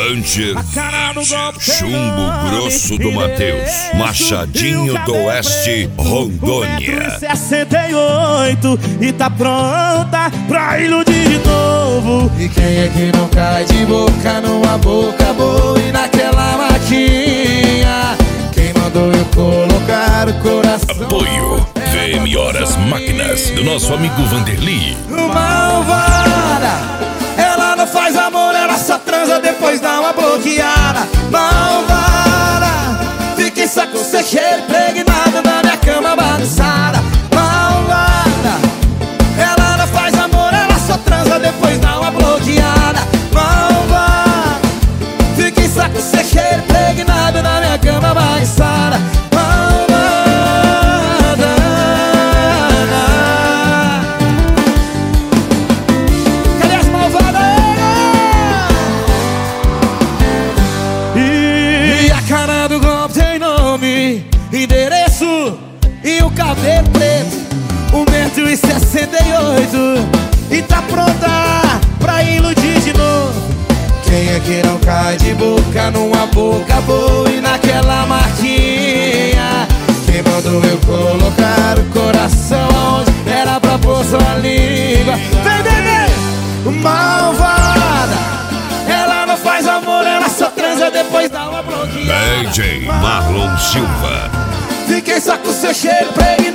Puncher, Chumbo Grosso do Mateus, Machadinho do Oeste, Rondônia. 68 e tá pronta pra iludir de novo. E quem é que não cai de boca numa boca boa e naquela maquinha? Quem mandou eu colocar o coração? Apoio VM Horas Máquinas, do nosso amigo Vanderly. Malvada, ela não faz amor, ela só transa, depois dá uma bloqueada. Malvada, fica em saco, você cheio, impregnado na minha cama bagunçada. Malvada, ela não faz amor, ela só transa, depois dá uma bloqueada. Malvada, fica em saco, você cheio, impregnado na minha cama bagunçada. Endereço e o cabelo preto, 1,68 m e tá pronta pra iludir de novo. Quem é que não cai de boca numa boca boa e naquela marquinha? Quem mandou eu colocar o coração onde era pra pôr sua língua? Vem, vem, vem! Malvada, ela não faz amor, ela só transa, depois dá uma bloqueada. DJ Marlon Silva. Fiquei só com seu cheiro preguiçoso.